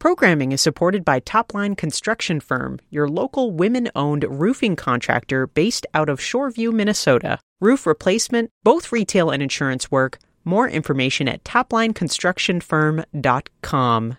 Programming is supported by Topline Construction Firm, your local women-owned roofing contractor based out of Shoreview, Minnesota. Roof replacement, both retail and insurance work. More information at toplineconstructionfirm.com.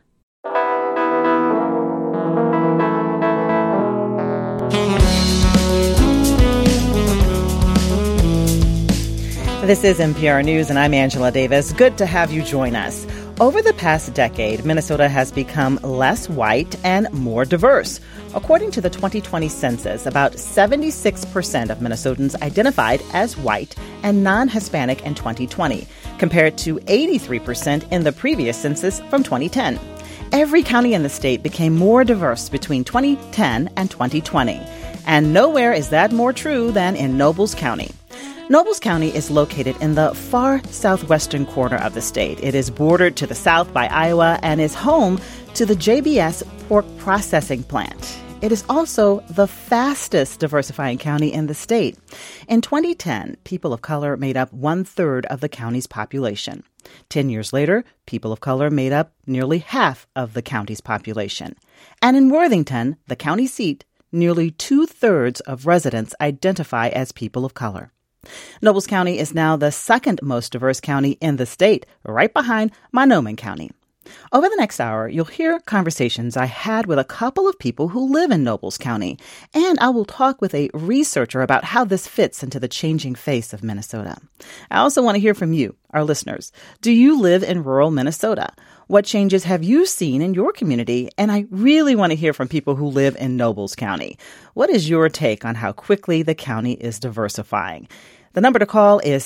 This is NPR News, and I'm Angela Davis. Good to have you join us. Over the past decade, Minnesota has become less white and more diverse. According to the 2020 census, about 76% of Minnesotans identified as white and non-Hispanic in 2020, compared to 83% in the previous census from 2010. Every county in the state became more diverse between 2010 and 2020. And nowhere is that more true than in Nobles County. Nobles County is located in the far southwestern corner of the state. It is bordered to the south by Iowa and is home to the JBS pork processing plant. It is also the fastest diversifying county in the state. In 2010, people of color made up 1/3 of the county's population. 10 years later, people of color made up nearly half of the county's population. And in Worthington, the county seat, nearly 2/3 of residents identify as people of color. Nobles County is now the second most diverse county in the state, right behind Mahnomen County. Over the next hour, you'll hear conversations I had with a couple of people who live in Nobles County, and I will talk with a researcher about how this fits into the changing face of Minnesota. I also want to hear from you, our listeners. Do you live in rural Minnesota? What changes have you seen in your community? And I really want to hear from people who live in Nobles County. What is your take on how quickly the county is diversifying? The number to call is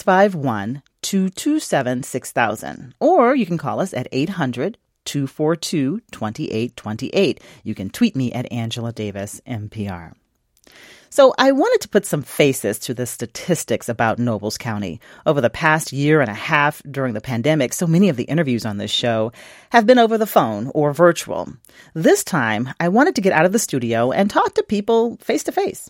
651-227-6000. Or you can call us at 800-242-2828. You can tweet me at Angela Davis, NPR. So I wanted to put some faces to the statistics about Nobles County. Over the past year and a half during the pandemic, so many of the interviews on this show have been over the phone or virtual. This time, I wanted to get out of the studio and talk to people face to face.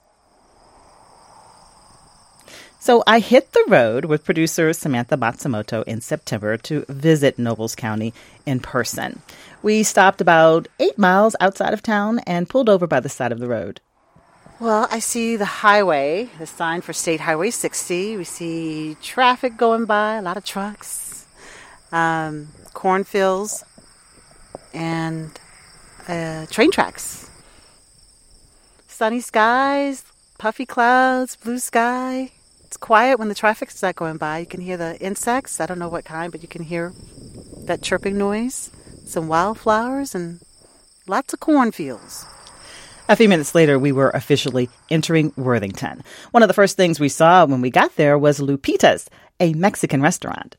So I hit the road with producer Samantha Matsumoto in September to visit Nobles County in person. We stopped about 8 miles outside of town and pulled over by the side of the road. Well, I see the highway, the sign for State Highway 60. We see traffic going by, a lot of trucks, cornfields, and train tracks. Sunny skies, puffy clouds, blue sky. It's quiet when the traffic's not going by. You can hear the insects. I don't know what kind, but you can hear that chirping noise. Some wildflowers and lots of cornfields. A few minutes later, we were officially entering Worthington. One of the first things we saw when we got there was Lupita's, a Mexican restaurant.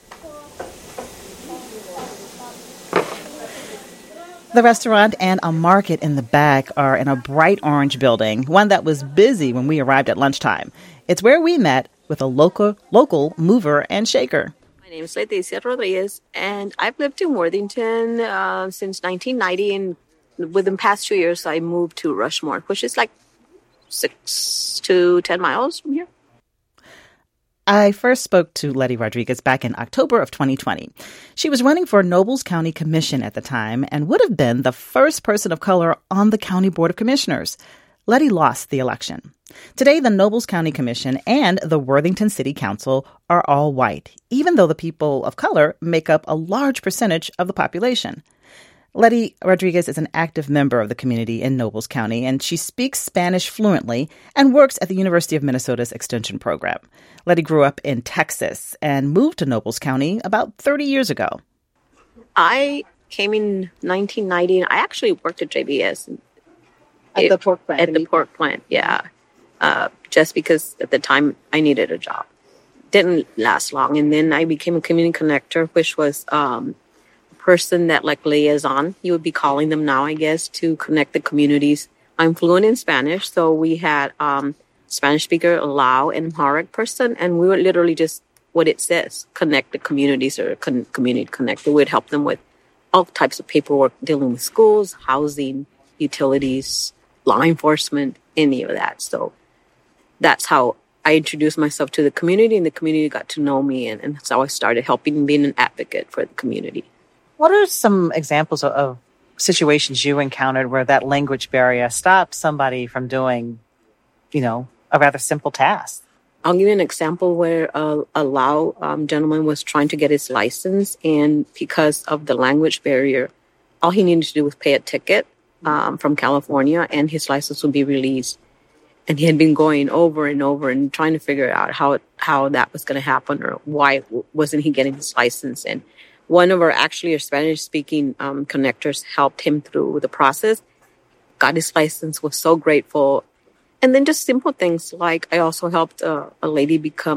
The restaurant and a market in the back are in a bright orange building, one that was busy when we arrived at lunchtime. It's where we met with a local mover and shaker. My name is Leticia Rodriguez, and I've lived in Worthington since 1990, and within the past 2 years, I moved to Rushmore, which is like 6 to 10 miles from here. I first spoke to Letty Rodriguez back in October of 2020. She was running for Nobles County Commission at the time and would have been the first person of color on the County Board of Commissioners. Letty lost the election. Today, the Nobles County Commission and the Worthington City Council are all white, even though the people of color make up a large percentage of the population. Letty Rodriguez is an active member of the community in Nobles County, and she speaks Spanish fluently and works at the University of Minnesota's Extension program. Letty grew up in Texas and moved to Nobles County about 30 years ago. I came in 1990, and I actually worked at JBS. At the pork plant? At the pork plant, yeah. Just because at the time I needed a job. Didn't last long, and then I became a community connector, which was person that like liaison, you would be calling them now, I guess, to connect the communities. I'm fluent in Spanish, so we had Spanish speaker, Lao, and Amharic person, and we would literally just, what it says, connect the communities or community connect. We would help them with all types of paperwork dealing with schools, housing, utilities, law enforcement, any of that. So that's how I introduced myself to the community, and the community got to know me, and that's how I started helping and being an advocate for the community. What are some examples of situations you encountered where that language barrier stopped somebody from doing, a rather simple task? I'll give you an example where a Lao gentleman was trying to get his license, and because of the language barrier, all he needed to do was pay a ticket from California, and his license would be released. And he had been going over and over and trying to figure out how that was going to happen, or why wasn't he getting his license. And one of our Spanish-speaking connectors helped him through the process, got his license, was so grateful. And then just simple things like I also helped a lady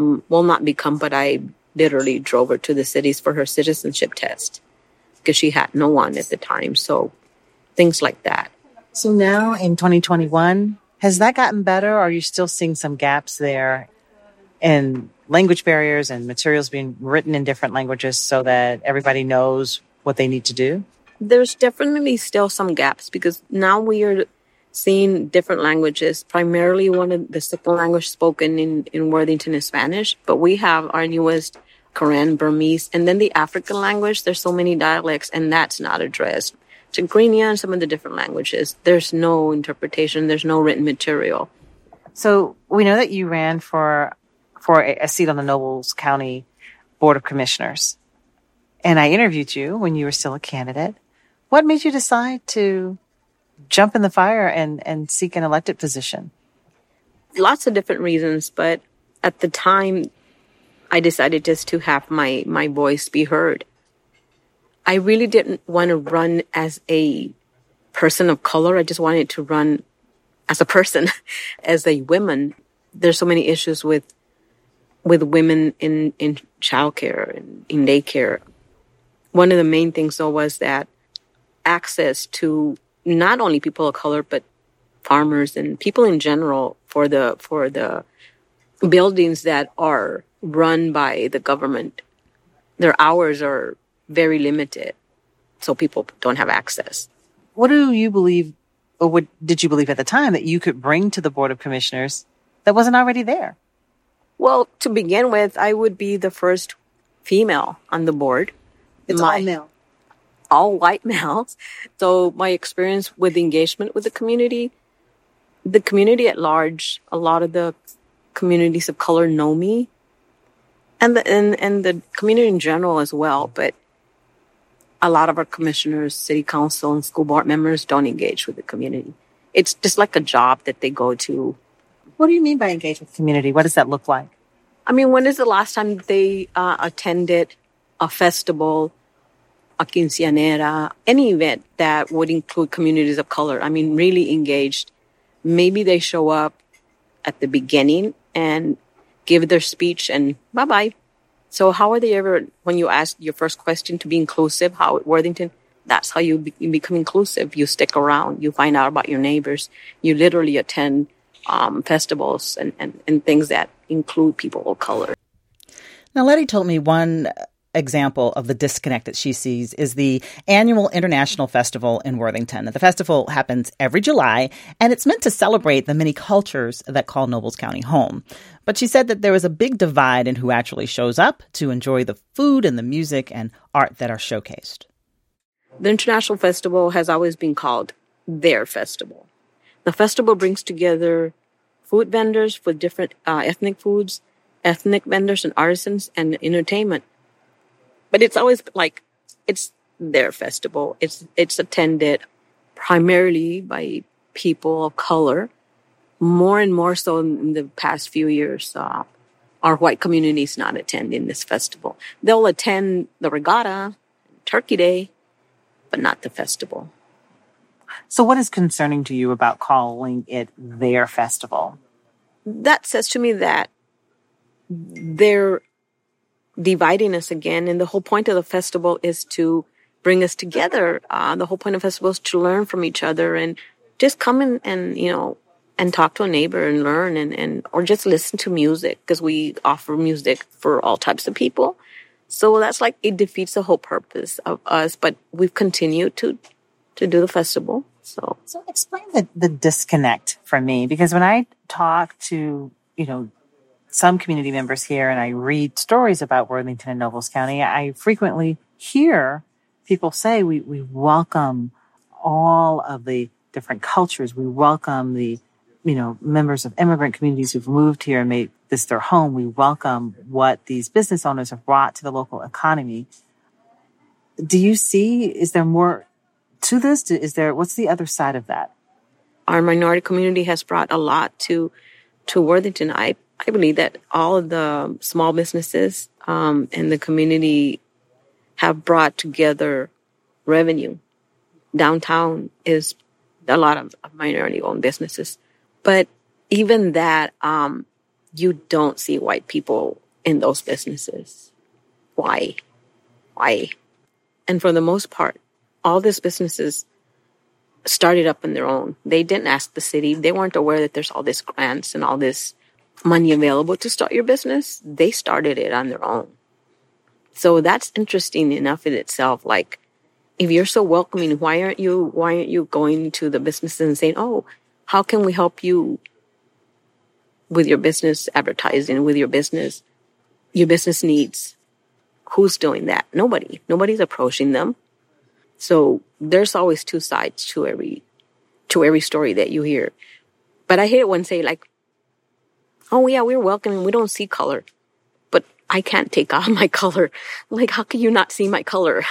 but I literally drove her to the cities for her citizenship test because she had no one at the time. So things like that. So now in 2021, has that gotten better, or are you still seeing some gaps there in language barriers and materials being written in different languages so that everybody knows what they need to do? There's definitely still some gaps because now we are seeing different languages. Primarily one of the second language spoken in Worthington is Spanish, but we have our newest Karen, Burmese, and then the African language. There's so many dialects, and that's not addressed. Tigrinya and some of the different languages, there's no interpretation, there's no written material. So we know that you ran for a seat on the Nobles County Board of Commissioners, and I interviewed you when you were still a candidate. What made you decide to jump in the fire and seek an elected position? Lots of different reasons, but at the time, I decided just to have my voice be heard. I really didn't want to run as a person of color. I just wanted to run as a person, as a woman. There's so many issues with women in childcare and in daycare. One of the main things, though, was that access to not only people of color, but farmers and people in general for the buildings that are run by the government. Their hours are very limited, so people don't have access. What do you believe, or what did you believe at the time that you could bring to the Board of Commissioners that wasn't already there? Well, to begin with, I would be the first female on the board. It's all male. All white males. So my experience with engagement with the community at large, a lot of the communities of color know me, and the community in general as well. But a lot of our commissioners, city council, and school board members don't engage with the community. It's just like a job that they go to. What do you mean by engage with the community? What does that look like? I mean, when is the last time they attended a festival, a quinceañera, any event that would include communities of color? I mean, really engaged. Maybe they show up at the beginning and give their speech and bye-bye. So how are they ever, when you ask your first question to be inclusive, how at Worthington, that's how you become inclusive. You stick around, you find out about your neighbors, you literally attend festivals and things that include people of color. Now, Letty told me one example of the disconnect that she sees is the annual International Festival in Worthington. The festival happens every July, and it's meant to celebrate the many cultures that call Nobles County home. But she said that there is a big divide in who actually shows up to enjoy the food and the music and art that are showcased. The International Festival has always been called their festival. The festival brings together food vendors for different ethnic foods, ethnic vendors and artisans, and entertainment. But it's always like it's their festival. It's attended primarily by people of color. More and more so in the past few years, our white community is not attending this festival. They'll attend the regatta, Turkey Day, but not the festival. So what is concerning to you about calling it their festival? That says to me that they're dividing us again. And the whole point of the festival is to bring us together. The whole point of the festival is to learn from each other and just come and talk to a neighbor and learn and or just listen to music, because we offer music for all types of people. So that's like, it defeats the whole purpose of us, but we've continued to do the festival. So explain the disconnect for me, because when I talk to, some community members here and I read stories about Worthington and Nobles County, I frequently hear people say we welcome all of the different cultures. We welcome the, members of immigrant communities who've moved here and made this their home. We welcome what these business owners have brought to the local economy. Do you see, is there more to this? What's the other side of that? Our minority community has brought a lot to Worthington. I believe that all of the small businesses in the community have brought together revenue. Downtown is a lot of minority-owned businesses. But even that, you don't see white people in those businesses. Why? And for the most part, all these businesses started up on their own. They didn't ask the city. They weren't aware that there's all these grants and all this money available to start your business. They started it on their own. So that's interesting enough in itself. Like, if you're so welcoming, why aren't you going to the businesses and saying, "Oh, how can we help you with your business advertising, with your business needs?" Who's doing that? Nobody. Nobody's approaching them. So there's always two sides to every story that you hear. But I hate it when say like, "Oh yeah, we're welcoming. We don't see color." But I can't take out my color. Like, how can you not see my color?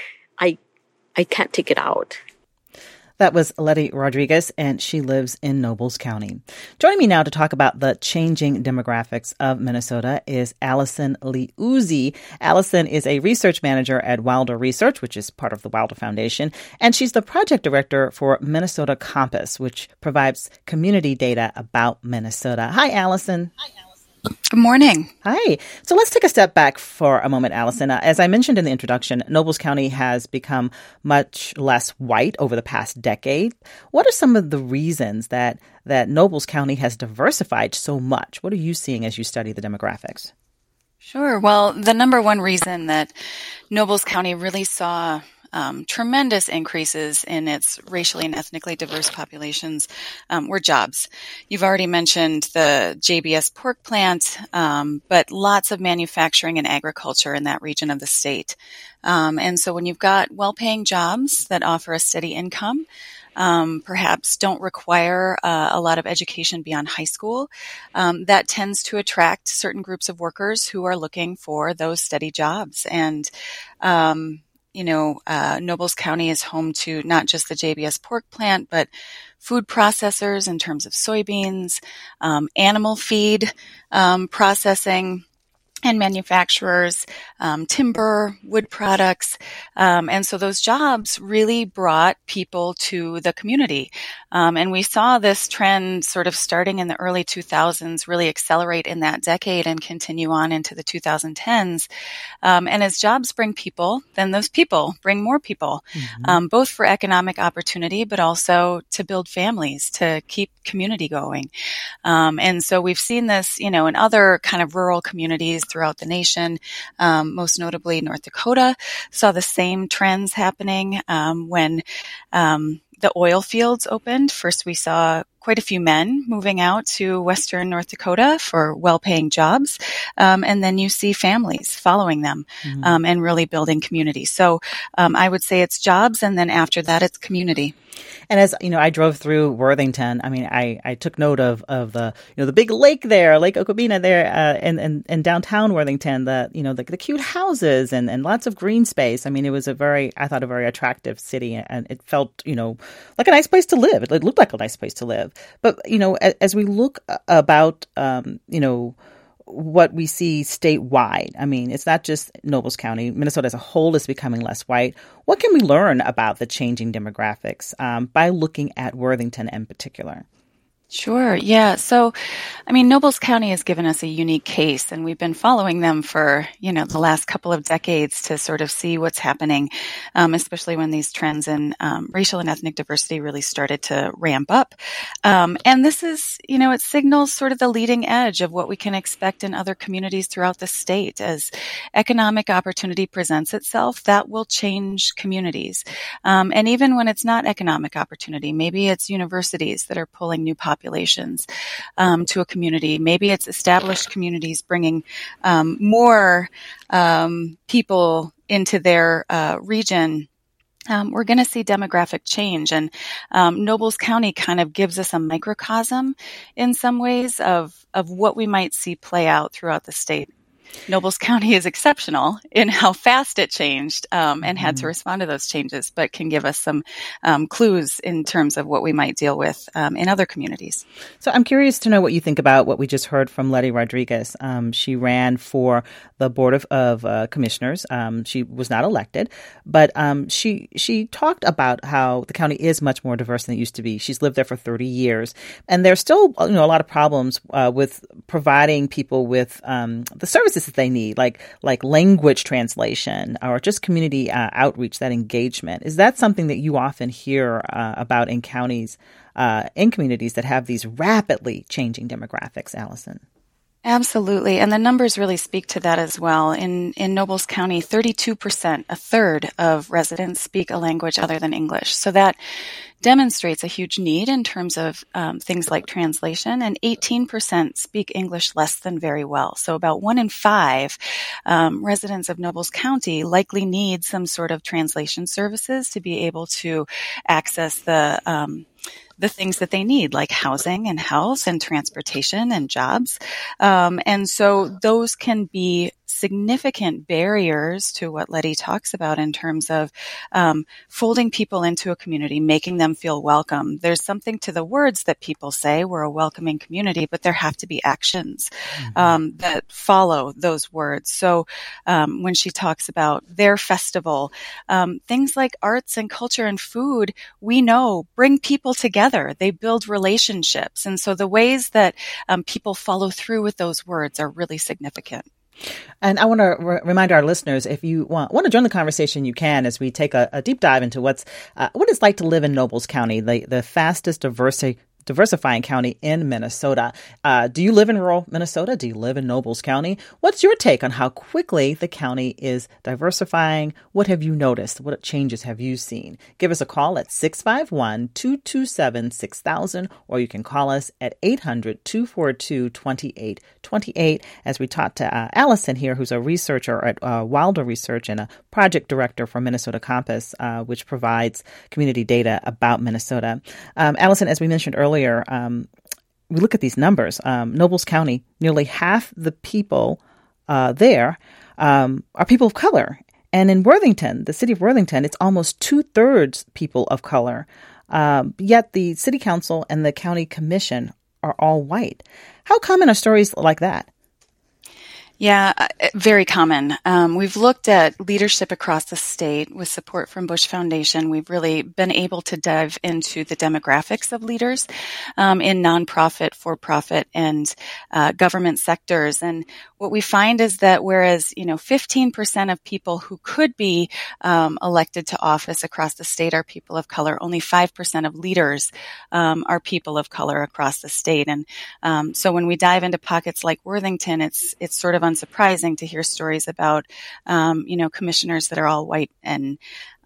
I can't take it out. That was Letty Rodriguez, and she lives in Nobles County. Joining me now to talk about the changing demographics of Minnesota is Allison Liuzzi. Allison is a research manager at Wilder Research, which is part of the Wilder Foundation, and she's the project director for Minnesota Compass, which provides community data about Minnesota. Hi, Allison. Good morning. Hi. So let's take a step back for a moment, Allison. As I mentioned in the introduction, Nobles County has become much less white over the past decade. What are some of the reasons that Nobles County has diversified so much? What are you seeing as you study the demographics? Sure. Well, the number one reason that Nobles County really saw tremendous increases in its racially and ethnically diverse populations were jobs. You've already mentioned the JBS pork plant, but lots of manufacturing and agriculture in that region of the state. And so when you've got well-paying jobs that offer a steady income, perhaps don't require a lot of education beyond high school, that tends to attract certain groups of workers who are looking for those steady jobs. And Nobles County is home to not just the JBS pork plant, but food processors in terms of soybeans, animal feed processing, and manufacturers, timber, wood products. And so those jobs really brought people to the community. And we saw this trend sort of starting in the early 2000s really accelerate in that decade and continue on into the 2010s. And as jobs bring people, then those people bring more people, both for economic opportunity, but also to build families, to keep community going. And so we've seen this, in other kind of rural communities throughout the nation, most notably North Dakota, saw the same trends happening when the oil fields opened. First, we saw quite a few men moving out to western North Dakota for well-paying jobs. And then you see families following them and really building community. So I would say it's jobs, and then after that, it's community. And as I drove through Worthington. I mean, I took note of the the big lake there, Lake Okabena there, and downtown Worthington. The cute houses and lots of green space. I mean, it was a very attractive city, and it felt like a nice place to live. It looked like a nice place to live. But as we look about what we see statewide. I mean, it's not just Nobles County. Minnesota as a whole is becoming less white. What can we learn about the changing demographics by looking at Worthington in particular? Sure. Yeah. So, Nobles County has given us a unique case, and we've been following them for, the last couple of decades to sort of see what's happening, especially when these trends in racial and ethnic diversity really started to ramp up. And this is, it signals sort of the leading edge of what we can expect in other communities throughout the state. As economic opportunity presents itself, that will change communities. And even when it's not economic opportunity, maybe it's universities that are pulling new populations to a community. Maybe it's established communities bringing more people into their region we're going to see demographic change. And Nobles County kind of gives us a microcosm in some ways of what we might see play out throughout the state. Nobles County is exceptional in how fast it changed and had to respond to those changes, but can give us some clues in terms of what we might deal with in other communities. So I'm curious to know what you think about what we just heard from Letty Rodriguez. She ran for the Board of Commissioners. She was not elected, but she talked about how the county is much more diverse than it used to be. She's lived there for 30 years, and there's still a lot of problems with providing people with the services that they need, like language translation or just community outreach, that engagement. Is that something that you often hear about in counties, in communities that have these rapidly changing demographics, Allison? Absolutely. And the numbers really speak to that as well. In Nobles County, 32%, a third of residents speak a language other than English. So that demonstrates a huge need in terms of things like translation, and 18% speak English less than very well. So about 1 in 5 residents of Nobles County likely need some sort of translation services to be able to access the things that they need, like housing and health and transportation and jobs. And so those can be significant barriers to what Letty talks about in terms of folding people into a community, making them feel welcome. There's something to the words that people say, we're a welcoming community, but there have to be actions that follow those words. So when she talks about their festival, things like arts and culture and food, we know bring people together. They build relationships. And so the ways that people follow through with those words are really significant. And I want to remind our listeners, if you want to join the conversation, you can, as we take a deep dive into what it's like to live in Nobles County, the fastest diversifying county in Minnesota. Do you live in rural Minnesota? Do you live in Nobles County? What's your take on how quickly the county is diversifying? What have you noticed? What changes have you seen? Give us a call at 651-227-6000, or you can call us at 800-242-2828. As we talked to Allison here, who's a researcher at Wilder Research and a project director for Minnesota Compass, which provides community data about Minnesota. Allison, as we mentioned earlier, we look at these numbers. Nobles County, nearly half the people there are people of color. And in Worthington, the city of Worthington, it's almost 2/3 people of color. Yet the city council and the county commission are all white. How common are stories like that? Yeah, very common. We've looked at leadership across the state with support from Bush Foundation. We've really been able to dive into the demographics of leaders in nonprofit, for-profit, and government sectors. And what we find is that whereas 15% of people who could be elected to office across the state are people of color, only 5% of leaders are people of color across the state. And so when we dive into pockets like Worthington, it's sort of unsurprising to hear stories about, commissioners that are all white and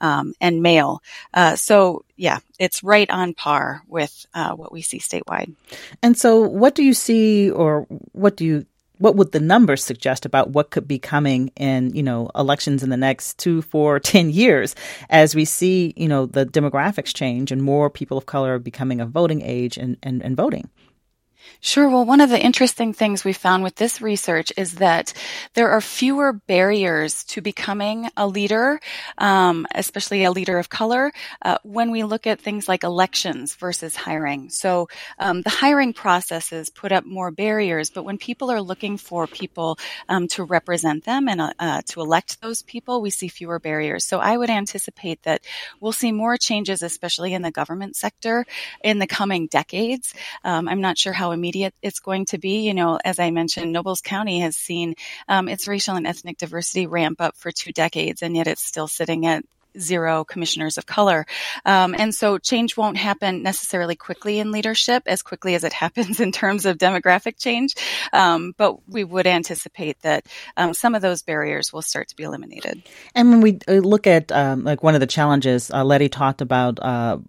male. So yeah, it's right on par with what we see statewide. And so what do you see, or what would the numbers suggest about what could be coming in, elections in the next 2, 4, 10 years as we see, the demographics change and more people of color are becoming of voting age and voting? Sure. Well, one of the interesting things we found with this research is that there are fewer barriers to becoming a leader, especially a leader of color, when we look at things like elections versus hiring. So the hiring processes put up more barriers, but when people are looking for people to represent them and to elect those people, we see fewer barriers. So I would anticipate that we'll see more changes, especially in the government sector, in the coming decades. I'm not sure how immediate it's going to be. As I mentioned, Nobles County has seen its racial and ethnic diversity ramp up for 2 decades, and yet it's still sitting at 0 commissioners of color. And so change won't happen necessarily quickly in leadership, as quickly as it happens in terms of demographic change. But we would anticipate that some of those barriers will start to be eliminated. And when we look at one of the challenges, Letty talked about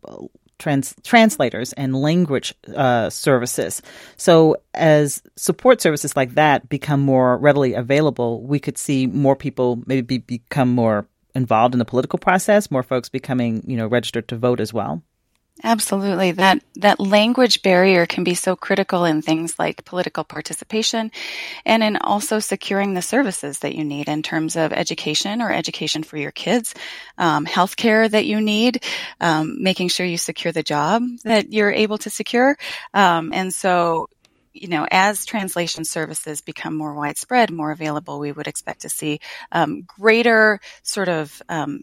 translators and language services. So as support services like that become more readily available, we could see more people maybe become more involved in the political process, more folks becoming, registered to vote as well? Absolutely. That language barrier can be so critical in things like political participation and in also securing the services that you need in terms of education or education for your kids, healthcare that you need, making sure you secure the job that you're able to secure. And so, as translation services become more widespread, more available, we would expect to see greater sort of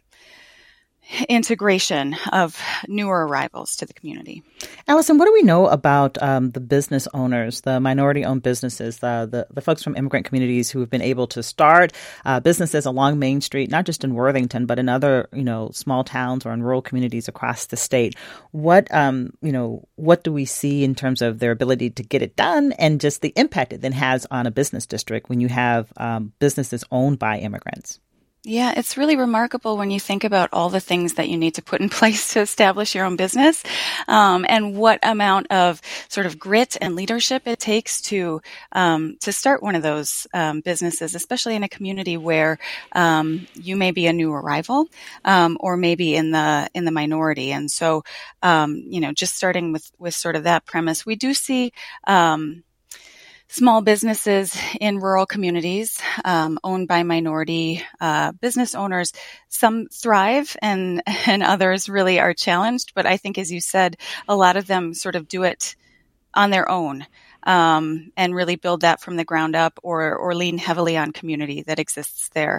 integration of newer arrivals to the community. Allison, what do we know about the business owners, the minority-owned businesses, the folks from immigrant communities who have been able to start businesses along Main Street, not just in Worthington, but in other, small towns or in rural communities across the state? What do we see in terms of their ability to get it done and just the impact it then has on a business district when you have businesses owned by immigrants? Yeah, it's really remarkable when you think about all the things that you need to put in place to establish your own business, and what amount of sort of grit and leadership it takes to start one of those businesses, especially in a community where you may be a new arrival, or maybe in the minority. And so, just starting with sort of that premise, we do see small businesses in rural communities, owned by minority business owners. Some thrive and others really are challenged. But I think, as you said, a lot of them sort of do it on their own. And really build that from the ground up, or lean heavily on community that exists there,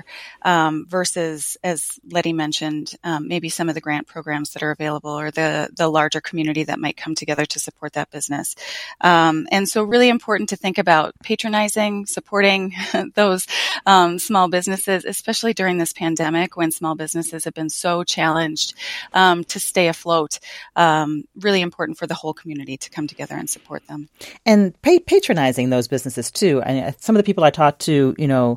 versus, as Letty mentioned, maybe some of the grant programs that are available, or the larger community that might come together to support that business. And so really important to think about patronizing, supporting those small businesses, especially during this pandemic when small businesses have been so challenged to stay afloat. Really important for the whole community to come together and support them. And patronizing those businesses too. And some of the people I talked to,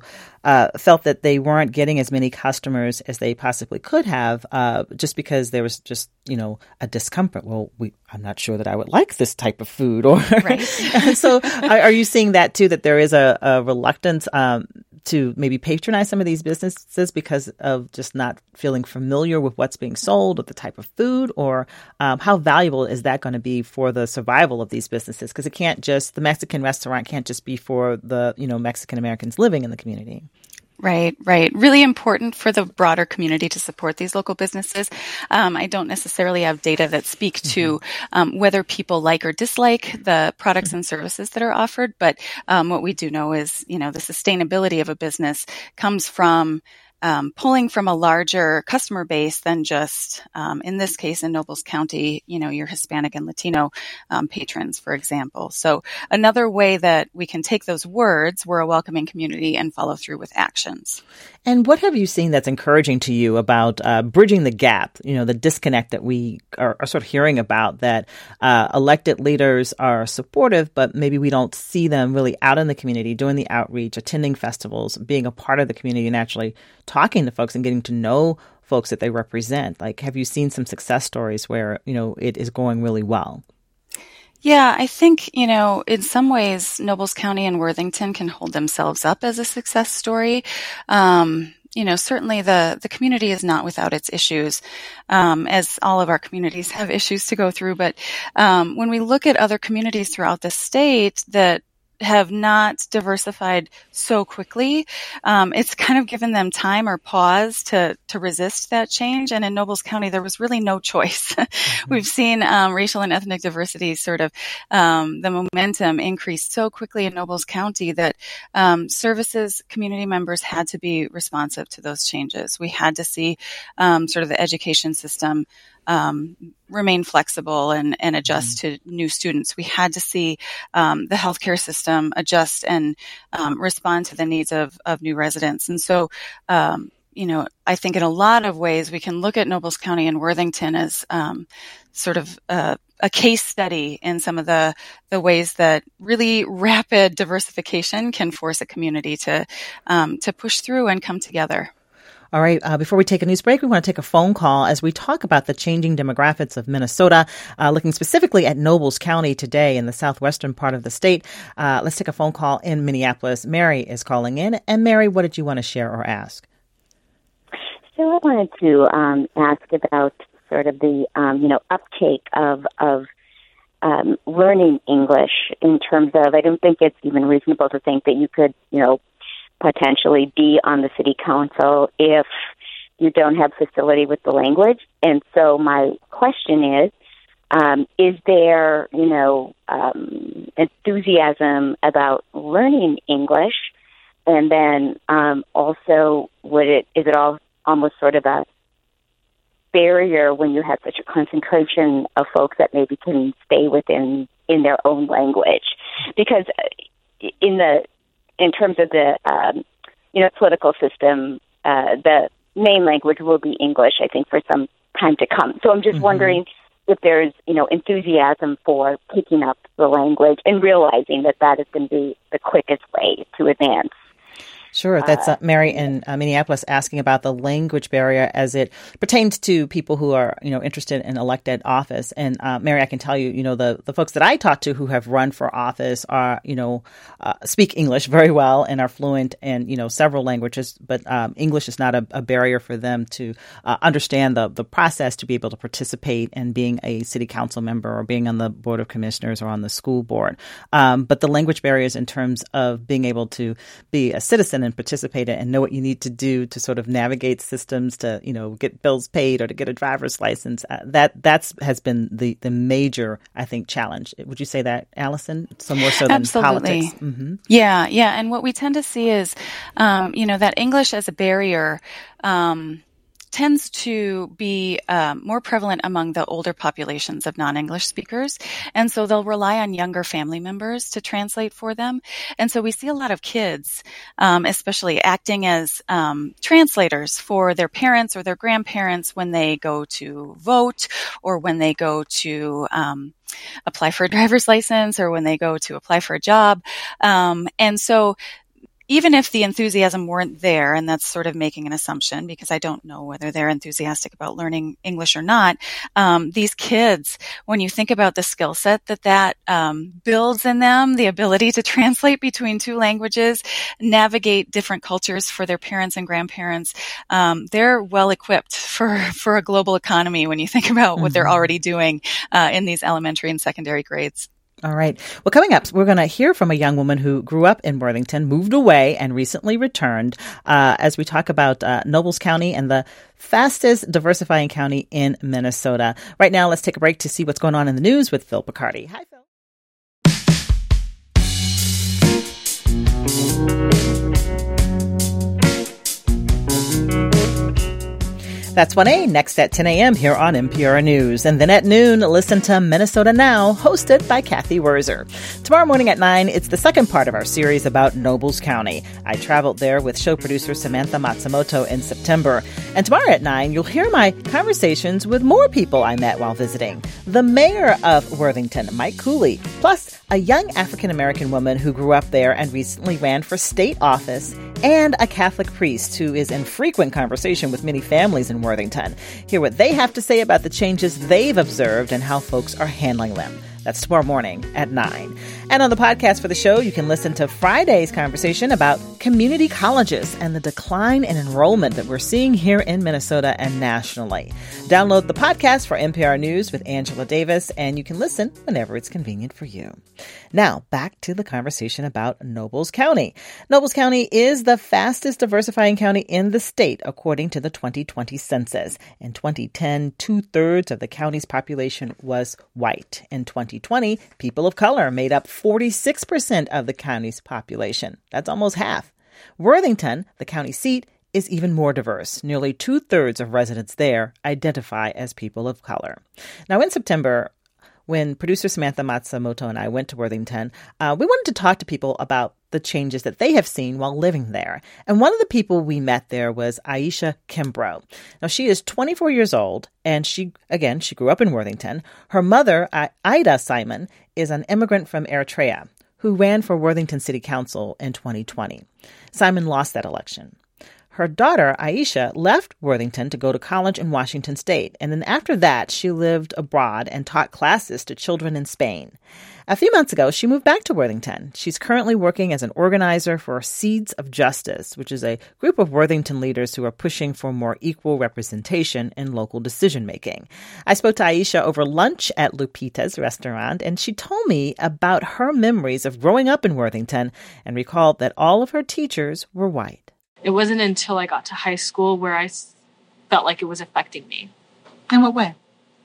felt that they weren't getting as many customers as they possibly could have, just because there was just, a discomfort. Well, I'm not sure that I would like this type of food, or right. So are you seeing that too? That there is a reluctance to maybe patronize some of these businesses because of just not feeling familiar with what's being sold or the type of food, or how valuable is that going to be for the survival of these businesses? Because the Mexican restaurant can't just be for the, Mexican Americans living in the community. Right. Really important for the broader community to support these local businesses. I don't necessarily have data that speak to whether people like or dislike the products and services that are offered, but what we do know is, the sustainability of a business comes from pulling from a larger customer base than just, in this case, in Nobles County, your Hispanic and Latino patrons, for example. So another way that we can take those words, we're a welcoming community, and follow through with actions. And what have you seen that's encouraging to you about bridging the gap, the disconnect that we are sort of hearing about, that elected leaders are supportive, but maybe we don't see them really out in the community, doing the outreach, attending festivals, being a part of the community, and actually talking to folks and getting to know folks that they represent? Like, have you seen some success stories where, it is going really well? Yeah, I think, in some ways, Nobles County and Worthington can hold themselves up as a success story. Certainly the community is not without its issues, as all of our communities have issues to go through. But when we look at other communities throughout the state that have not diversified so quickly, it's kind of given them time or pause to resist that change. And in Nobles County, there was really no choice. We've seen racial and ethnic diversity sort of the momentum increase so quickly in Nobles County that services community members had to be responsive to those changes. We had to see sort of the education system remain flexible and adjust to new students. We had to see the healthcare system adjust and respond to the needs of new residents. And so, I think in a lot of ways we can look at Nobles County and Worthington as sort of a case study in some of the ways that really rapid diversification can force a community to push through and come together. All right. Before we take a news break, we want to take a phone call as we talk about the changing demographics of Minnesota, looking specifically at Nobles County today in the southwestern part of the state. Let's take a phone call in Minneapolis. Mary is calling in. And Mary, what did you want to share or ask? So I wanted to ask about sort of the, uptake of learning English in terms of, I don't think it's even reasonable to think that you could, potentially be on the city council if you don't have facility with the language. And so my question is there, enthusiasm about learning English? And then also, is it all almost sort of a barrier when you have such a concentration of folks that maybe can stay in their own language? Because in terms of the political system, the main language will be English, I think, for some time to come. So I'm just wondering if there's enthusiasm for picking up the language and realizing that is going to be the quickest way to advance. Sure. That's Mary in Minneapolis asking about the language barrier as it pertains to people who are, interested in elected office. And Mary, I can tell you, the folks that I talk to who have run for office are, speak English very well and are fluent in, several languages. But English is not a barrier for them to understand the process to be able to participate in being a city council member or being on the board of commissioners or on the school board. But the language barriers in terms of being able to be a citizen and participate and know what you need to do to sort of navigate systems to, get bills paid or to get a driver's license. That has been the major, I think, challenge. Would you say that, Allison? So more so than Absolutely. politics? Mm-hmm. Yeah. And what we tend to see is, that English as a barrier, tends to be more prevalent among the older populations of non-English speakers. And so they'll rely on younger family members to translate for them. And so we see a lot of kids, especially acting as translators for their parents or their grandparents when they go to vote or when they go to apply for a driver's license or when they go to apply for a job. And so even if the enthusiasm weren't there, and that's sort of making an assumption because I don't know whether they're enthusiastic about learning English or not, these kids, when you think about the skill set that builds in them, the ability to translate between two languages, navigate different cultures for their parents and grandparents, they're well equipped for a global economy when you think about what they're already doing in these elementary and secondary grades. All right. Well, coming up, we're going to hear from a young woman who grew up in Worthington, moved away, and recently returned as we talk about Nobles County and the fastest diversifying county in Minnesota. Right now, let's take a break to see what's going on in the news with Phil Picardi. Hi, Phil. That's 1A, next at 10 a.m. here on NPR News. And then at noon, listen to Minnesota Now, hosted by Kathy Wurzer. Tomorrow morning at 9, it's the second part of our series about Nobles County. I traveled there with show producer Samantha Matsumoto in September. And tomorrow at 9, you'll hear my conversations with more people I met while visiting. The mayor of Worthington, Mike Cooley, plus a young African-American woman who grew up there and recently ran for state office, and a Catholic priest who is in frequent conversation with many families in Worthington. Hear what they have to say about the changes they've observed and how folks are handling them. That's tomorrow morning at 9. And on the podcast for the show, you can listen to Friday's conversation about community colleges and the decline in enrollment that we're seeing here in Minnesota and nationally. Download the podcast for NPR News with Angela Davis, and you can listen whenever it's convenient for you. Now, back to the conversation about Nobles County. Nobles County is the fastest diversifying county in the state, according to the 2020 census. In 2010, 2/3 of the county's population was white. In 2020, people of color made up 46% of the county's population. That's almost half. Worthington, the county seat, is even more diverse. Nearly 2/3 of residents there identify as people of color. Now, in September, when producer Samantha Matsumoto and I went to Worthington, we wanted to talk to people about the changes that they have seen while living there. And one of the people we met there was Aisha Kimbrough. Now, she is 24 years old, and she grew up in Worthington. Her mother, Ida Simon, is an immigrant from Eritrea who ran for Worthington City Council in 2020. Simon lost that election. her daughter, Aisha, left Worthington to go to college in Washington State. And then after that, she lived abroad and taught classes to children in Spain. A few months ago, she moved back to Worthington. She's currently working as an organizer for Seeds of Justice, which is a group of Worthington leaders who are pushing for more equal representation in local decision-making. I spoke to Aisha over lunch at Lupita's restaurant, and she told me about her memories of growing up in Worthington and recalled that all of her teachers were white. It wasn't until I got to high school where I felt like it was affecting me. In what way?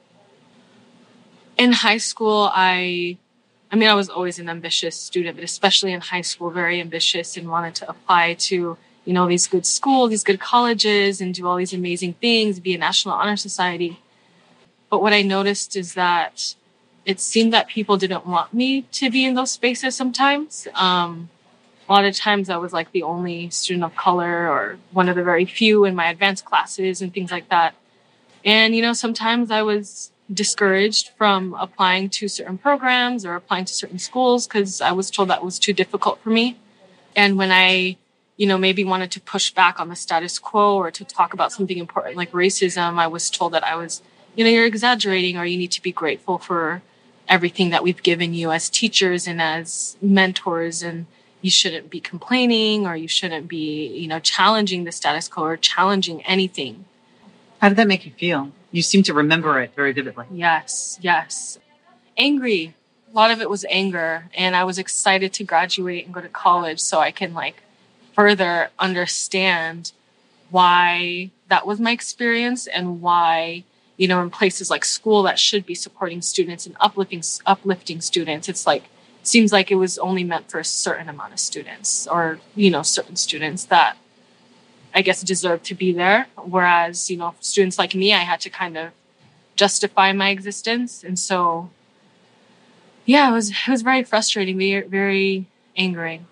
In high school, I was always an ambitious student, but especially in high school, very ambitious and wanted to apply to, these good schools, these good colleges, and do all these amazing things, be a National Honor Society. But what I noticed is that it seemed that people didn't want me to be in those spaces sometimes. A lot of times I was like the only student of color or one of the very few in my advanced classes and things like that. And, sometimes I was discouraged from applying to certain programs or applying to certain schools because I was told that was too difficult for me. And when I, maybe wanted to push back on the status quo or to talk about something important like racism, I was told that I was, you're exaggerating, or you need to be grateful for everything that we've given you as teachers and as mentors, and you shouldn't be complaining, or you shouldn't be, challenging the status quo or challenging anything. How did that make you feel? You seem to remember it very vividly. Yes. Angry. A lot of it was anger. And I was excited to graduate and go to college so I can further understand why that was my experience and why, in places like school that should be supporting students and uplifting students, it's seems like it was only meant for a certain amount of students or, certain students that I guess deserve to be there. Whereas, students like me, I had to kind of justify my existence. And so, yeah, it was very frustrating, very, very angering.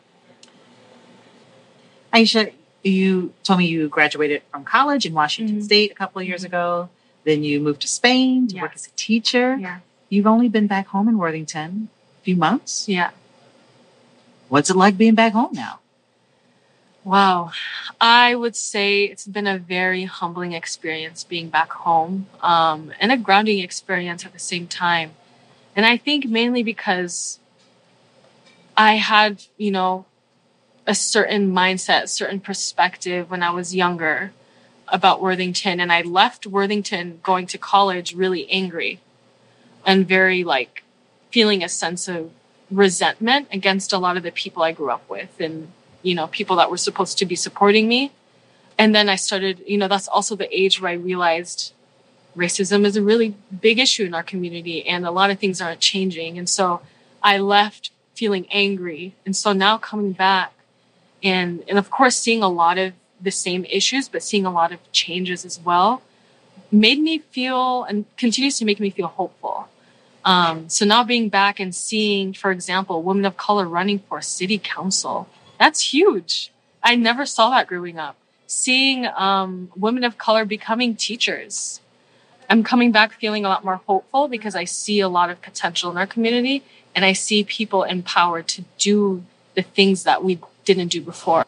Aisha, you told me you graduated from college in Washington State a couple of years ago. Then you moved to Spain to work as a teacher. Yeah. You've only been back home in Worthington a few months. Yeah. What's it like being back home now? Wow. I would say it's been a very humbling experience being back home, and a grounding experience at the same time. And I think mainly because I had, a certain mindset, a certain perspective when I was younger about Worthington. And I left Worthington going to college really angry and very feeling a sense of resentment against a lot of the people I grew up with and people that were supposed to be supporting me. And then I started, that's also the age where I realized racism is a really big issue in our community and a lot of things aren't changing. And so I left feeling angry. And so now coming back and of course seeing a lot of the same issues, but seeing a lot of changes as well, made me feel and continues to make me feel hopeful. So now being back and seeing, for example, women of color running for city council, that's huge. I never saw that growing up. Seeing women of color becoming teachers. I'm coming back feeling a lot more hopeful because I see a lot of potential in our community and I see people empowered to do the things that we didn't do before.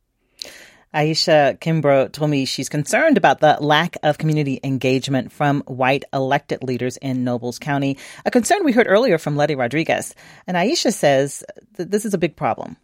Aisha Kimbrough told me she's concerned about the lack of community engagement from white elected leaders in Nobles County, a concern we heard earlier from Letty Rodriguez. And Aisha says that this is a big problem.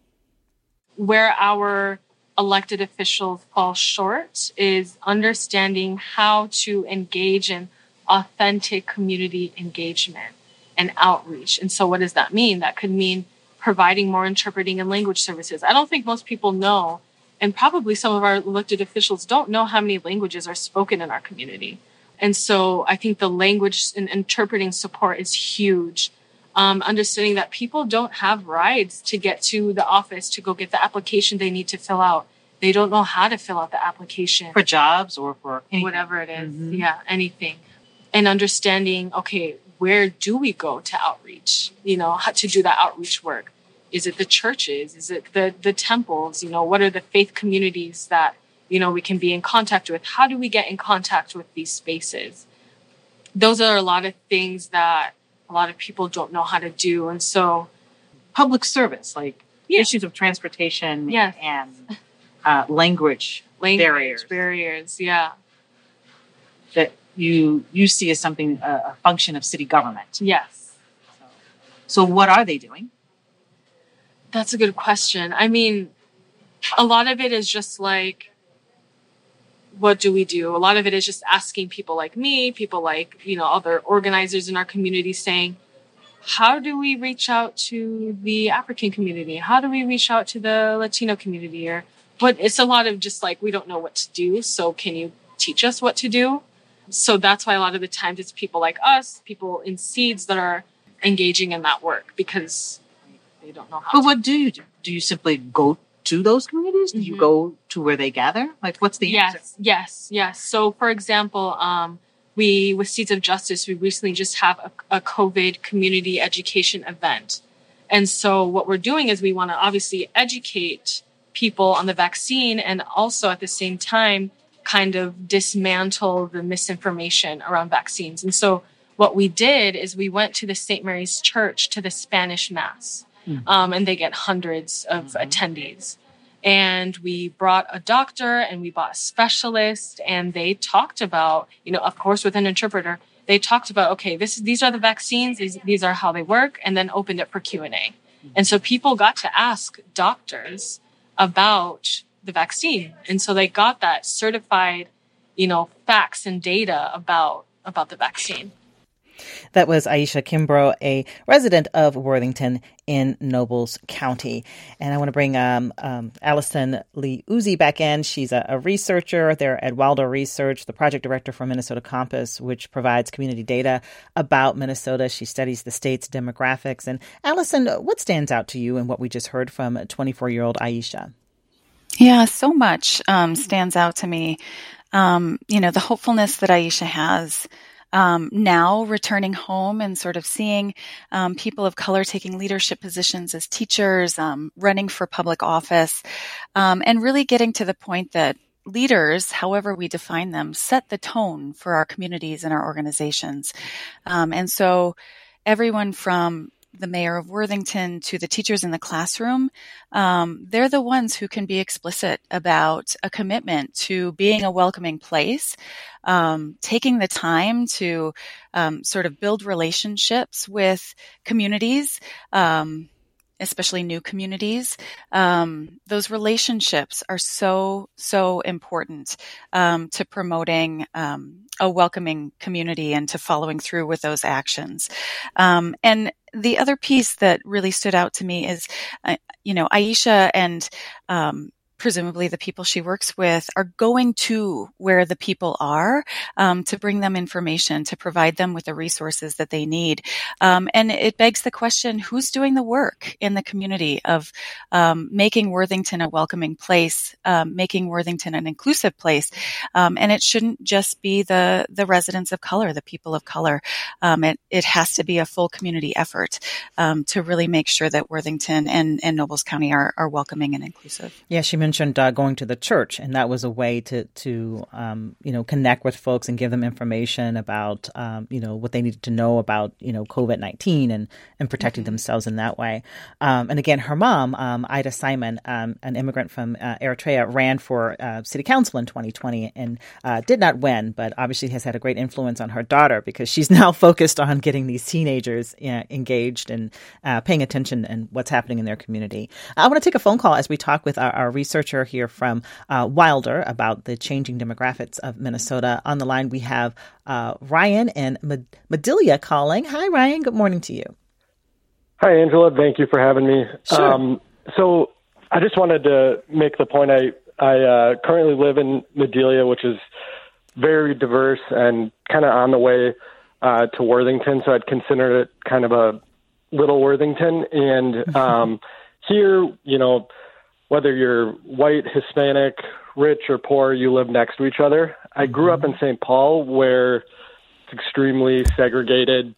Where our elected officials fall short is understanding how to engage in authentic community engagement and outreach. And so what does that mean? That could mean providing more interpreting and language services. I don't think most people know, and probably some of our elected officials don't know how many languages are spoken in our community. And so I think the language and interpreting support is huge. Understanding that people don't have rides to get to the office to go get the application they need to fill out. They don't know how to fill out the application. For jobs or for anything. Whatever it is. Mm-hmm. Yeah, anything. And understanding, okay, where do we go to outreach? How to do that outreach work. Is it the churches? Is it the temples? What are the faith communities that, we can be in contact with? How do we get in contact with these spaces? Those are a lot of things that a lot of people don't know how to do. And so public service, issues of transportation and language language barriers. Yeah. That you see as something, a function of city government. Yes. So what are they doing? That's a good question. I mean, a lot of it is just like, what do we do? A lot of it is just asking people like me, people like, other organizers in our community, saying, how do we reach out to the African community? How do we reach out to the Latino community? But it's a lot of just like, we don't know what to do. So can you teach us what to do? So that's why a lot of the times it's people like us, people in Seeds, that are engaging in that work because they don't know how. But what do you do? Do you simply go to those communities? Do you go to where they gather? Like, what's the answer? Yes. So, for example, we, with Seeds of Justice, we recently just have a COVID community education event. And so what we're doing is we want to obviously educate people on the vaccine and also at the same time kind of dismantle the misinformation around vaccines. And so what we did is we went to the St. Mary's Church to the Spanish Mass, and they get hundreds of attendees. And we brought a doctor and we brought a specialist, and they talked about, of course, with an interpreter, they talked about, okay, these are the vaccines, these are how they work, and then opened it for Q&A. And so people got to ask doctors about the vaccine. And so they got that certified, facts and data about the vaccine. That was Aisha Kimbrough, a resident of Worthington in Nobles County. And I want to bring Allison Lee Uzi back in. She's a researcher there at Wilder Research, the project director for Minnesota Compass, which provides community data about Minnesota. She studies the state's demographics. And Allison, what stands out to you in what we just heard from 24-year-old Aisha? Yeah, so much stands out to me. The hopefulness that Aisha has now returning home and sort of seeing people of color taking leadership positions as teachers, running for public office, and really getting to the point that leaders, however we define them, set the tone for our communities and our organizations. And so everyone from the mayor of Worthington to the teachers in the classroom, they're the ones who can be explicit about a commitment to being a welcoming place, taking the time to sort of build relationships with communities, especially new communities. Those relationships are so important to promoting a welcoming community and to following through with those actions. And the other piece that really stood out to me is, Aisha and presumably the people she works with are going to where the people are to bring them information, to provide them with the resources that they need. And it begs the question, who's doing the work in the community of making Worthington a welcoming place, making Worthington an inclusive place? And it shouldn't just be the residents of color, the people of color. It has to be a full community effort to really make sure that Worthington and Nobles County are welcoming and inclusive. Yeah, she mentioned going to the church, and that was a way to connect with folks and give them information about what they needed to know about COVID-19 and protecting themselves in that way. And again, her mom, Ida Simon, an immigrant from Eritrea, ran for city council in 2020 and did not win, but obviously has had a great influence on her daughter because she's now focused on getting these teenagers engaged and paying attention and what's happening in their community. I want to take a phone call as we talk with our researcher here from Wilder about the changing demographics of Minnesota. On the line, we have Ryan and Madilia calling. Hi, Ryan. Good morning to you. Hi, Angela. Thank you for having me. Sure. So I just wanted to make the point. I currently live in Madilia, which is very diverse and kind of on the way to Worthington. So I'd consider it kind of a little Worthington. And here, whether you're white, Hispanic, rich, or poor, you live next to each other. I grew up in St. Paul, where it's extremely segregated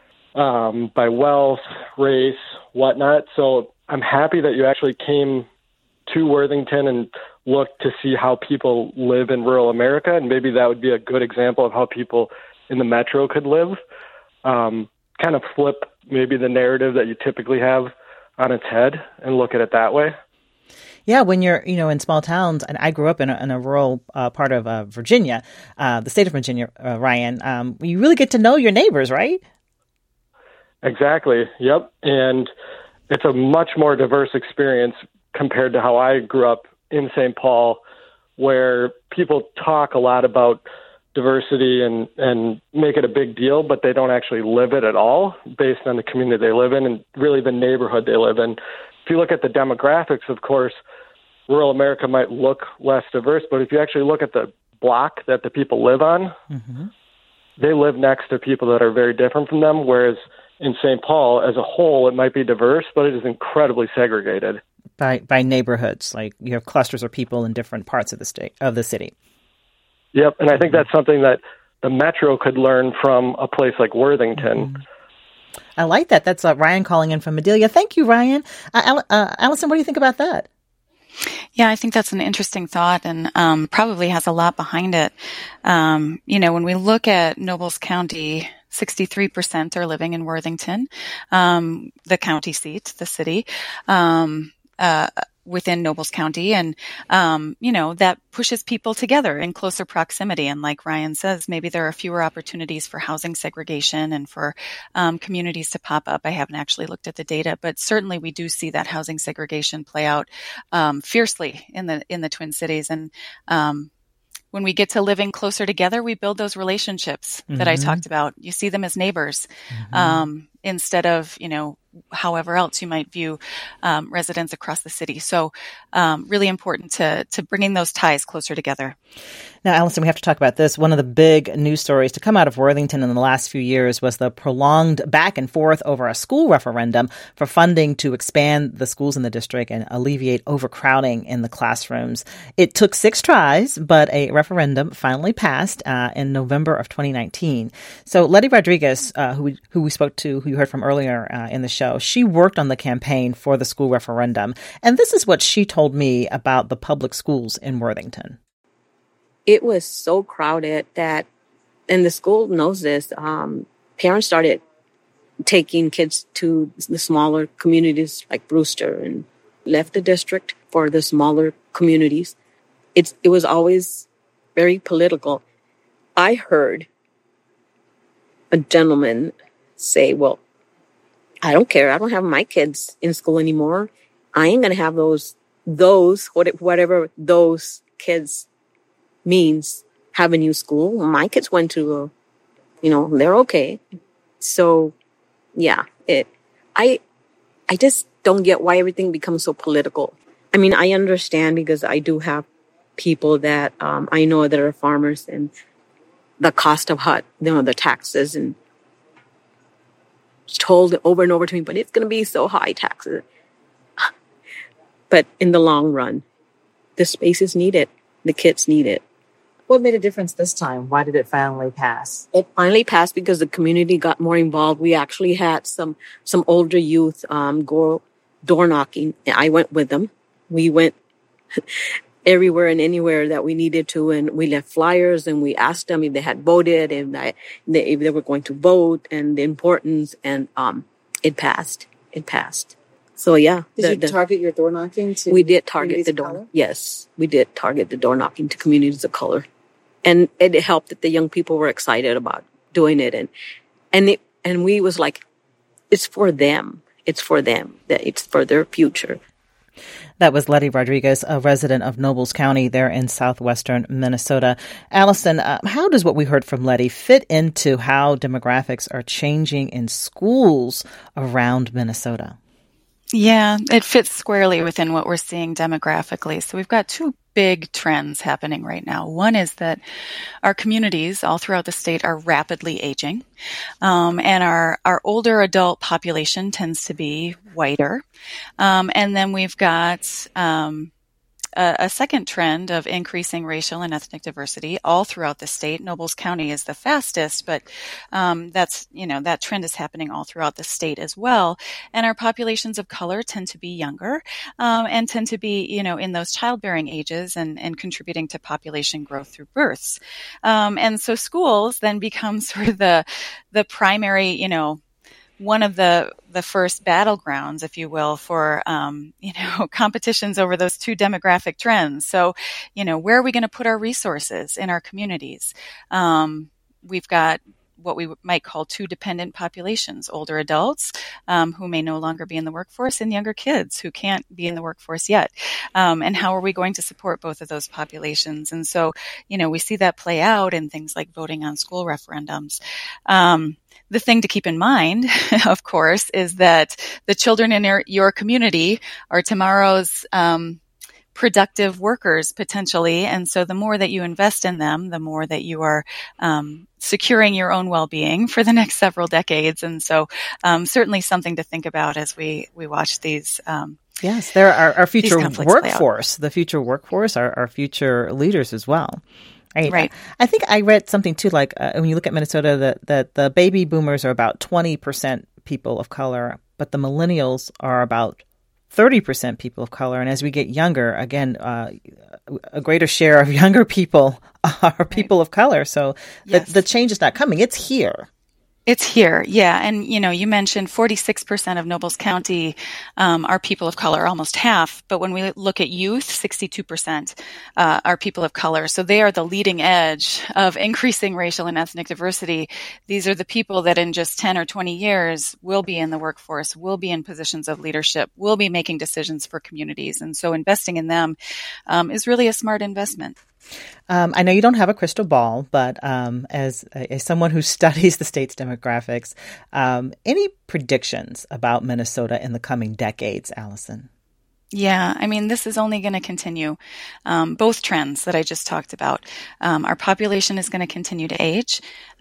by wealth, race, whatnot. So I'm happy that you actually came to Worthington and looked to see how people live in rural America, and maybe that would be a good example of how people in the metro could live. Kind of flip maybe the narrative that you typically have on its head and look at it that way. Yeah, when you're, in small towns, and I grew up in a rural part of Virginia, the state of Virginia, Ryan, you really get to know your neighbors, right? Exactly. Yep. And it's a much more diverse experience compared to how I grew up in St. Paul, where people talk a lot about diversity and make it a big deal, but they don't actually live it at all based on the community they live in and really the neighborhood they live in. If you look at the demographics, of course, rural America might look less diverse, but if you actually look at the block that the people live on, they live next to people that are very different from them, whereas in St. Paul, as a whole, it might be diverse, but it is incredibly segregated. By neighborhoods, like you have clusters of people in different parts of the city. Yep, and I think that's something that the Metro could learn from a place like Worthington. I like that. That's Ryan calling in from Madelia. Thank you, Ryan. Allison, what do you think about that? Yeah, I think that's an interesting thought and probably has a lot behind it. When we look at Nobles County, 63% are living in Worthington, the county seat, the city, within Nobles County. And, that pushes people together in closer proximity. And like Ryan says, maybe there are fewer opportunities for housing segregation and for communities to pop up. I haven't actually looked at the data, but certainly we do see that housing segregation play out fiercely in the Twin Cities. And when we get to living closer together, we build those relationships that I talked about. You see them as neighbors instead of, however else you might view residents across the city. So really important to bringing those ties closer together. Now, Allison, we have to talk about this. One of the big news stories to come out of Worthington in the last few years was the prolonged back and forth over a school referendum for funding to expand the schools in the district and alleviate overcrowding in the classrooms. It took 6 tries, but a referendum finally passed in November of 2019. So Letty Rodriguez, who we spoke to, who you heard from earlier in the show, she worked on the campaign for the school referendum. And this is what she told me about the public schools in Worthington. It was so crowded that, and the school knows this, parents started taking kids to the smaller communities like Brewster and left the district for the smaller communities. It was always very political. I heard a gentleman say, well, I don't care. I don't have my kids in school anymore. I ain't going to have whatever those kids means, have a new school. My kids went to, they're okay. So, yeah, I just don't get why everything becomes so political. I mean, I understand because I do have people that I know that are farmers and the cost of the taxes and told over and over to me, but it's going to be so high taxes. But in the long run, the space is needed. The kids need it. What made a difference this time? Why did it finally pass? It finally passed because the community got more involved. We actually had some older youth go door knocking. I went with them. We went everywhere and anywhere that we needed to, and we left flyers and we asked them if they had voted, if they were going to vote, and the importance. And it passed. It passed. So yeah. Did you target your door knocking to? We did target the door. Yes, we did target the door knocking to communities of color. And it helped that the young people were excited about doing it. And we was like, it's for them. It's for them. That it's for their future. That was Letty Rodriguez, a resident of Nobles County there in southwestern Minnesota. Allison, how does what we heard from Letty fit into how demographics are changing in schools around Minnesota? Yeah, it fits squarely within what we're seeing demographically. So we've got 2 big trends happening right now. One is that our communities all throughout the state are rapidly aging, and our older adult population tends to be whiter. And then we've got a second trend of increasing racial and ethnic diversity all throughout the state. Nobles County is the fastest, but that trend is happening all throughout the state as well. And our populations of color tend to be younger and tend to be, in those childbearing ages and contributing to population growth through births. And so schools then become sort of the primary, one of the first battlegrounds, if you will, for, competitions over those two demographic trends. So, where are we going to put our resources in our communities? We've got what we might call two dependent populations, older adults who may no longer be in the workforce and younger kids who can't be in the workforce yet. And how are we going to support both of those populations? And so, we see that play out in things like voting on school referendums. The thing to keep in mind, of course, is that the children in your community are tomorrow's productive workers potentially. And so the more that you invest in them, the more that you are securing your own well-being for the next several decades. And so certainly something to think about as we watch these. Yes, they're our future workforce. The future workforce, our future leaders as well. Right. I think I read something too, like when you look at Minnesota, that the baby boomers are about 20% people of color, but the millennials are about 30% people of color. And as we get younger, again, a greater share of younger people are people of color. So the change is not coming. It's here. It's here, yeah. And, you mentioned 46% of Nobles County are people of color, almost half. But when we look at youth, 62% are people of color. So they are the leading edge of increasing racial and ethnic diversity. These are the people that in just 10 or 20 years will be in the workforce, will be in positions of leadership, will be making decisions for communities. And so investing in them is really a smart investment. I know you don't have a crystal ball, but as someone who studies the state's demographics, any predictions about Minnesota in the coming decades, Allison? Yeah, this is only going to continue. Both trends that I just talked about. Our population is going to continue to age.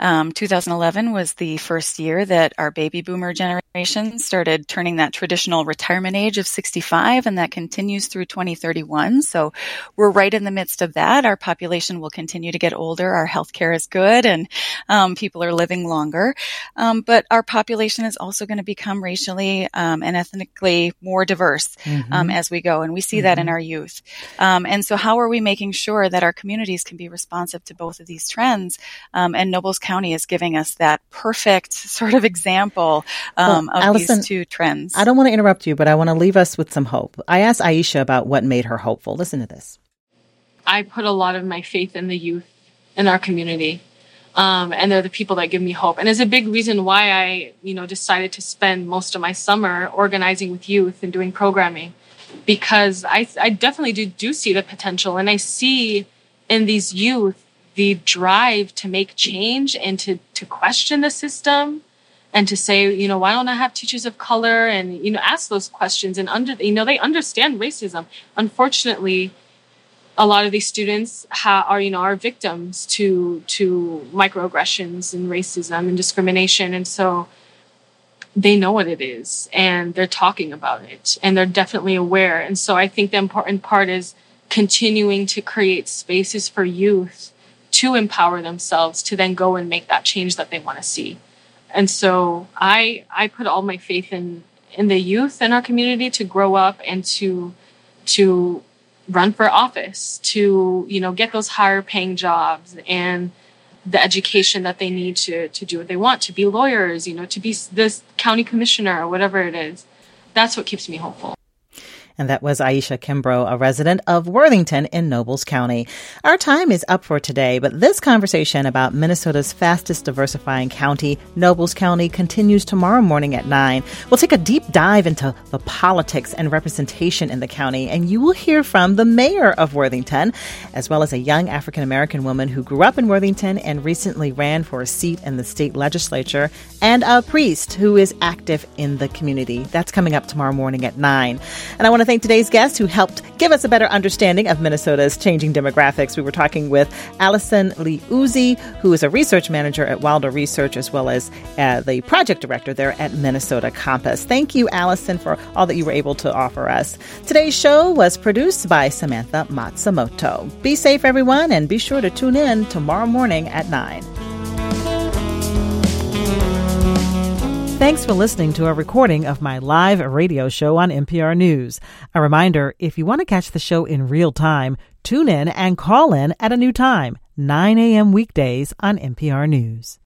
2011 was the first year that our baby boomer generation started turning that traditional retirement age of 65, and that continues through 2031. So we're right in the midst of that. Our population will continue to get older. Our healthcare is good, and people are living longer. But our population is also going to become racially and ethnically more diverse as we go, and we see that in our youth. And so how are we making sure that our communities can be responsive to both of these trends? And Nobles County is giving us that perfect sort of example of Allison, these two trends. I don't want to interrupt you, but I want to leave us with some hope. I asked Aisha about what made her hopeful. Listen to this. I put a lot of my faith in the youth in our community. And they're the people that give me hope. And it's a big reason why I, decided to spend most of my summer organizing with youth and doing programming, because I definitely do see the potential. And I see in these youth the drive to make change and to question the system and to say, why don't I have teachers of color, and, ask those questions, and they understand racism. Unfortunately, a lot of these students are victims to microaggressions and racism and discrimination. And so they know what it is, and they're talking about it, and they're definitely aware. And so I think the important part is continuing to create spaces for youth to empower themselves to then go and make that change that they want to see. And so I put all my faith in the youth in our community to grow up and to run for office, to, get those higher paying jobs and the education that they need to do what they want, to be lawyers, to be this county commissioner or whatever it is. That's what keeps me hopeful. And that was Aisha Kimbrough, a resident of Worthington in Nobles County. Our time is up for today, but this conversation about Minnesota's fastest diversifying county, Nobles County, continues tomorrow morning at 9. We'll take a deep dive into the politics and representation in the county, and you will hear from the mayor of Worthington, as well as a young African-American woman who grew up in Worthington and recently ran for a seat in the state legislature, and a priest who is active in the community. That's coming up tomorrow morning at 9. And I want to thank today's guests who helped give us a better understanding of Minnesota's changing demographics. We were talking with Allison Lee Uzi, who is a research manager at Wilder Research, as well as the project director there at Minnesota Compass. Thank you, Allison, for all that you were able to offer us. Today's show was produced by Samantha Matsumoto. Be safe, everyone, and be sure to tune in tomorrow morning at 9. Thanks for listening to a recording of my live radio show on NPR News. A reminder, if you want to catch the show in real time, tune in and call in at a new time, 9 a.m. weekdays on NPR News.